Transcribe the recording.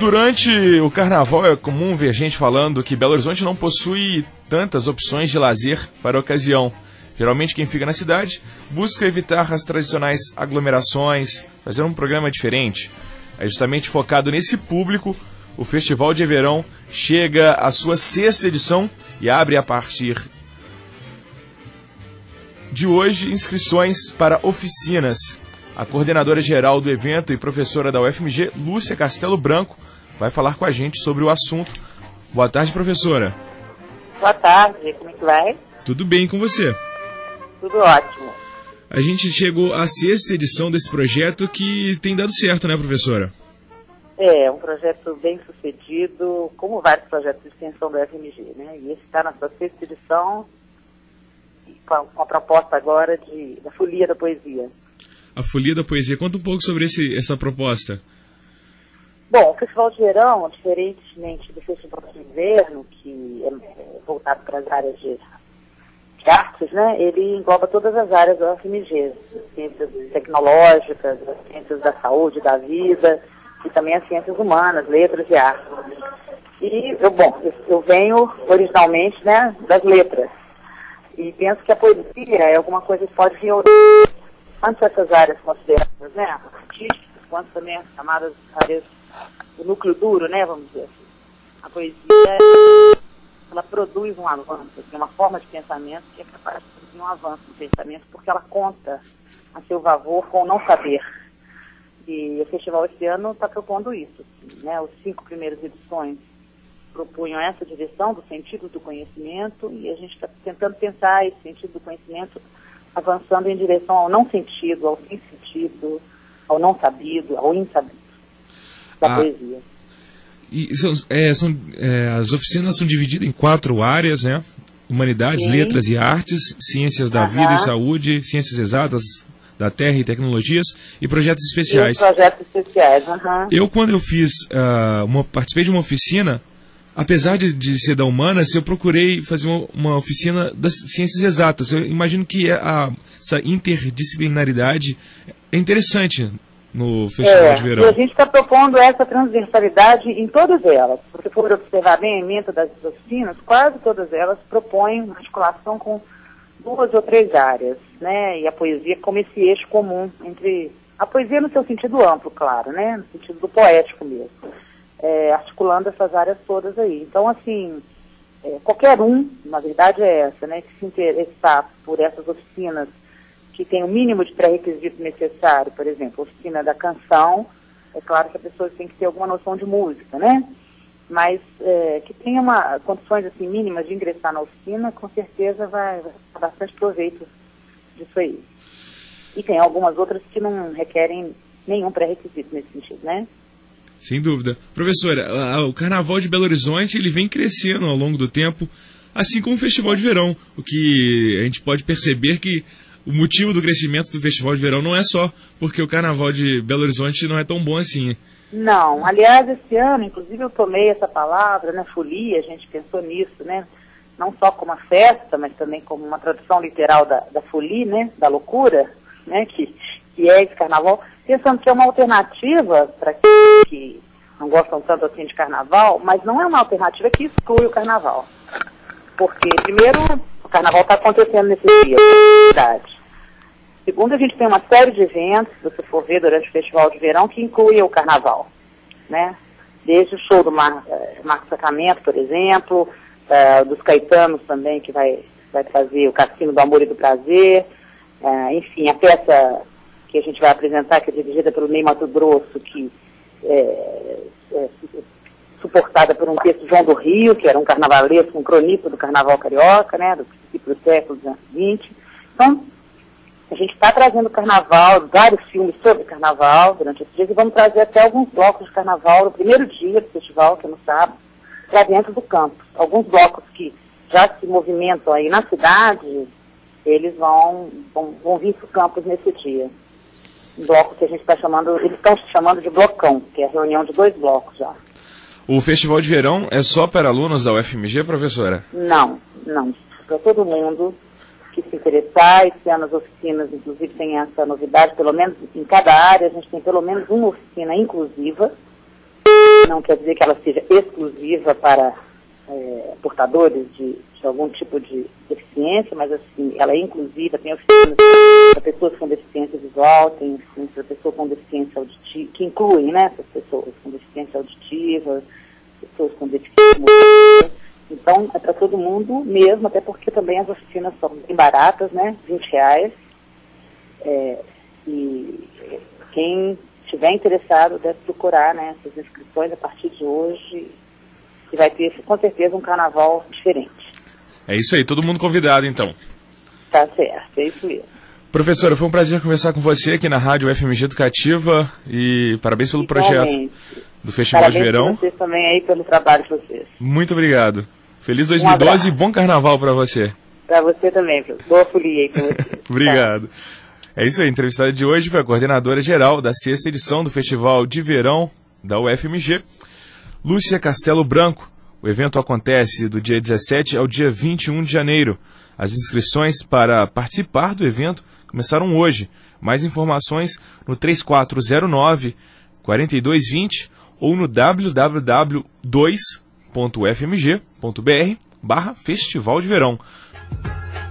Durante o carnaval é comum ver gente falando que Belo Horizonte não possui tantas opções de lazer para a ocasião. Geralmente quem fica na cidade busca evitar as tradicionais aglomerações, fazer um programa diferente. É justamente focado nesse público, o Festival de Verão chega à sua 6ª edição e abre a partir de hoje inscrições para oficinas. A coordenadora geral do evento e professora da UFMG, Lúcia Castelo Branco, vai falar com a gente sobre o assunto. Boa tarde, professora. Boa tarde, como é que vai? Tudo bem com você? Tudo ótimo. A gente chegou à 6ª edição desse projeto que tem dado certo, né, professora? É um projeto bem sucedido, como vários projetos de extensão da UFMG, né? E esse está na sua 6ª edição, com a proposta agora da Folia da Poesia. A Folia da Poesia. Conta um pouco sobre essa proposta. Bom, o Festival de Verão, diferentemente do Festival de Inverno, que é voltado para as áreas de artes, né? Ele engloba todas as áreas da UFMG, as ciências tecnológicas, as ciências da saúde, da vida, e também as ciências humanas, letras e artes. E, eu venho originalmente, né, das letras. E penso que a poesia é alguma coisa que pode reunir tanto essas áreas consideradas, né, artísticas, quanto também as chamadas áreas do núcleo duro, né, vamos dizer assim. A poesia, ela produz um avanço, assim, uma forma de pensamento que é capaz de produzir um avanço no pensamento, porque ela conta a seu favor com o não saber. E o festival esse ano está propondo isso, assim, né, os 5 primeiras edições propunham essa direção do sentido do conhecimento, e a gente está tentando pensar esse sentido do conhecimento avançando em direção ao não sentido, ao sem sentido, ao não sabido, ao insabido da poesia. E as oficinas são divididas em 4 áreas, né? Humanidades, letras e artes, ciências da vida e saúde, ciências exatas da terra e tecnologias e projetos especiais. Eu, quando eu participei de uma oficina, apesar de ser da humanas, eu procurei fazer uma oficina das ciências exatas. Eu imagino que essa interdisciplinaridade é interessante no Festival de Verão. E a gente está propondo essa transversalidade em todas elas. Se você for observar bem a ementa das oficinas, quase todas elas propõem uma articulação com 2 ou 3 áreas, né? E a poesia como esse eixo comum entre... A poesia no seu sentido amplo, claro, né? No sentido do poético mesmo. Articulando essas áreas todas aí. Então, assim, qualquer um, na verdade é essa, né, que se interessar por essas oficinas que tem o mínimo de pré-requisito necessário, por exemplo, oficina da canção, é claro que a pessoa tem que ter alguma noção de música, né, mas que tenha condições assim, mínimas de ingressar na oficina, com certeza vai ter bastante proveito disso aí. E tem algumas outras que não requerem nenhum pré-requisito nesse sentido, né. Sem dúvida. Professora, o Carnaval de Belo Horizonte ele vem crescendo ao longo do tempo, assim como o Festival de Verão. O que a gente pode perceber que o motivo do crescimento do Festival de Verão não é só porque o Carnaval de Belo Horizonte não é tão bom assim. Não. Aliás, esse ano, inclusive, eu tomei essa palavra, né, folia, a gente pensou nisso, né, não só como uma festa, mas também como uma tradução literal da folia, né, da loucura, né, que é esse Carnaval, pensando que é uma alternativa para que não gostam tanto assim de Carnaval, mas não é uma alternativa que exclui o Carnaval. Porque, primeiro, o Carnaval está acontecendo nesse dia, na cidade. Segundo, a gente tem uma série de eventos, se você for ver durante o Festival de Verão, que inclui o Carnaval, né? Desde o show do Marcos Sacramento, por exemplo, dos Caetanos também, que vai trazer o Cassino do Amor e do Prazer, enfim, a peça que a gente vai apresentar, que é dirigida pelo Ney Mato Grosso, que suportada por um texto de João do Rio, que era um carnavalesco, um cronista do Carnaval Carioca, né, do princípio do século XX. Então, a gente está trazendo Carnaval, vários filmes sobre Carnaval durante esse dia, e vamos trazer até alguns blocos de Carnaval no primeiro dia do festival, que é no sábado, para dentro do campus. Alguns blocos que já se movimentam aí na cidade, eles vão vir para o campus nesse dia. Um bloco que a gente está chamando, eles estão chamando de blocão, que é a reunião de 2 blocos já. O Festival de Verão é só para alunos da UFMG, professora? Não. Para todo mundo que se interessar. Esse ano as oficinas, inclusive, tem essa novidade, pelo menos em cada área, a gente tem pelo menos uma oficina inclusiva, Não quer dizer que ela seja exclusiva para portadores de algum tipo de deficiência, mas assim, ela é inclusiva, tem oficinas para pessoas com deficiência visual, tem oficinas para pessoas com deficiência auditiva, que incluem, né, essas pessoas com deficiência auditiva, pessoas com deficiência motora. Então, é para todo mundo mesmo, até porque também as oficinas são bem baratas, né, R$20. E quem estiver interessado deve procurar, né, essas inscrições a partir de hoje, que vai ter, com certeza, um carnaval diferente. É isso aí, todo mundo convidado, então. Tá certo, é isso mesmo. Professora, foi um prazer conversar com você aqui na Rádio UFMG Educativa e parabéns pelo projeto do Festival de Verão. Parabéns para vocês também aí pelo trabalho de vocês. Muito obrigado. Feliz 2012 e bom carnaval para você. Para você também, boa folia aí para você. Obrigado. É isso aí, a entrevistada de hoje foi a coordenadora geral da 6ª edição do Festival de Verão da UFMG, Lúcia Castelo Branco. O evento acontece do dia 17 ao dia 21 de janeiro. As inscrições para participar do evento começaram hoje. Mais informações no 3409-4220 ou no www.2.ufmg.br/Festival de Verão.